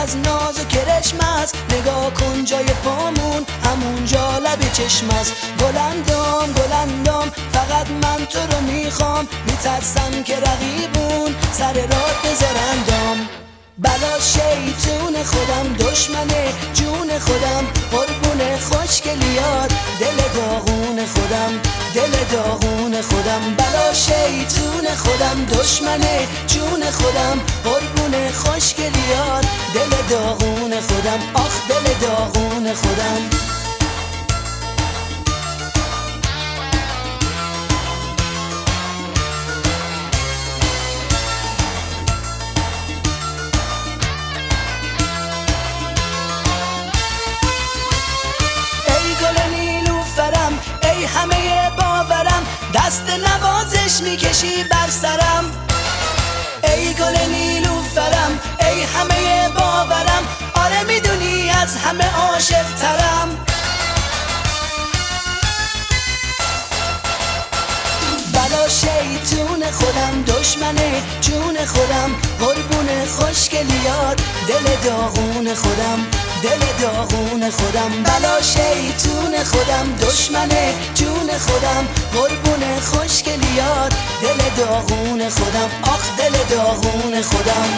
از ناز و کرشم است. نگاه کن جای پامون همونجا لب چشم است. گلندام گلندام فقط من تو رو میخوام، میترسم که رقیبون سر راه بذارندام. بلا شیطون خودم دشمنه جون خودم، قربون خوشگلیات دل داغون خودم، دل داغون خودم. بلا شیطون خودم دشمنه جون خودم، قربون خوشگلیات دل داغون خودم، آخ دل داغون خودم. ای همه باورم دست نوازش میکشی بر سرم. ای گل نیلوفرم ای همه باورم، آره میدونی از همه عاشق ترم. بلا شیطون خودم دشمنه جون خودم، قربون خوشگلیات دل داغون خودم، دل داغون خودم. بلا شیطون خودم دشمنه جون خودم، قربون خوشگلیات دل داغون خودم، آخ دل داغون خودم.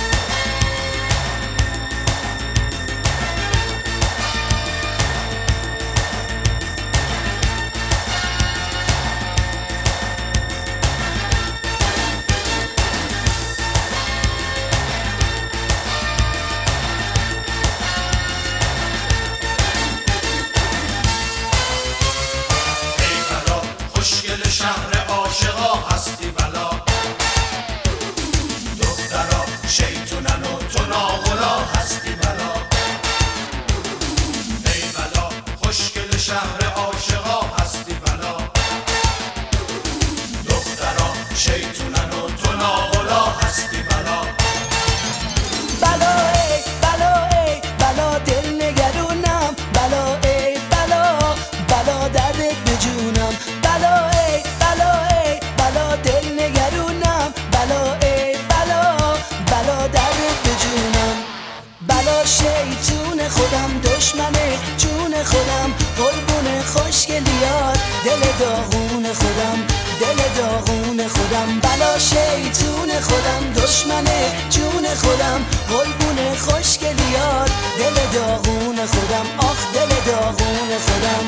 شهر عاشقا هستی بلا، دخترا شیطونن و تو ناغلا هستی بلا. ای بلا خوشگل شهر عاشقا هستی بلا، دخترا شیطونن و تو ناغلا هستی بلا. بلا ای بلا ای بلا دل نگرونم، بلا ای بلا بلا دردت به جونم. بلا ای بلا دل نگرونم، بلا ای بلا دردت به جونم. بلا شیطون خودم دشمنه جون خودم، قربون خوشگلیات دل داغون خودم، دل داغون خودم. بلا شیطون خودم دشمنه جون خودم، قربون خوشگلیات دل داغون خودم، آخ دل داغون خودم.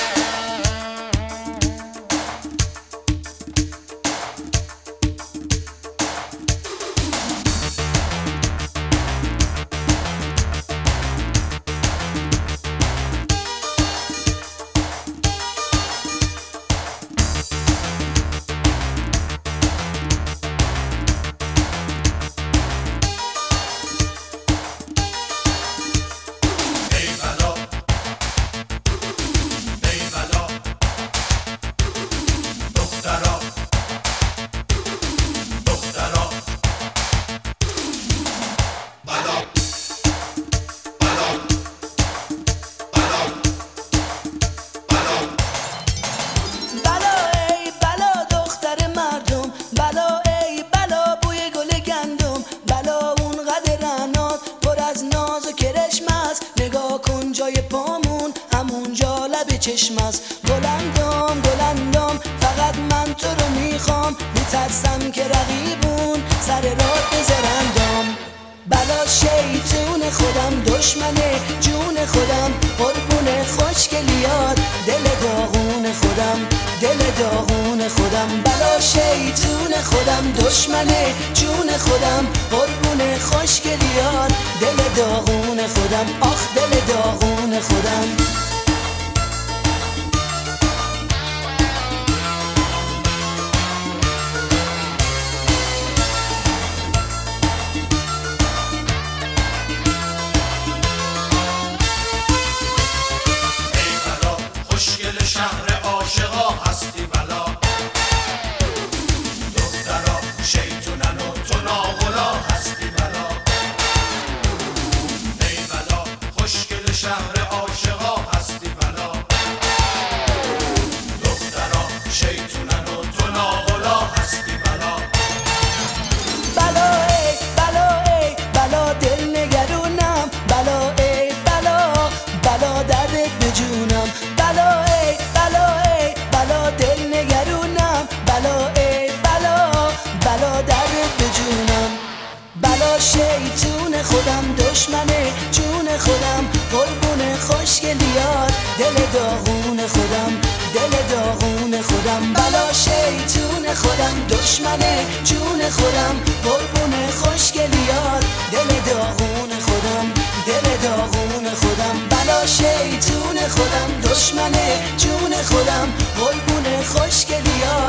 نگاه کن جای پامون همونجا لب چشم است. گلندام گلندام فقط من تو رو میخوام، میترسم که رقیبون سر راه بذارندام. بلا شیطون خودم دشمنه جون خودم، قربون خوشگلیات دل داغون خودم، دل داغون خودم. بلا شیطون خودم دشمنه جون خودم، قربون خوشگلیات دل داغون خودم، آخ دل داغون خودم. شهر عاشقا هستی بلا، دخترا شیطونن و تو ناغلا هستی بلا. ای بلا خوشگل شهر عاشقا هستی بلا شیطون خودم، دشمن جون خودم، قربون خوشگلیات، دل داغون خودم، دل داغون خودم. بلا شیطون خودم، دشمن جون خودم، قربون خوشگلیات، دل داغون خودم، دل داغون خودم. بلا شیطون خودم، دشمن جون خودم، قربون خوشگلیات.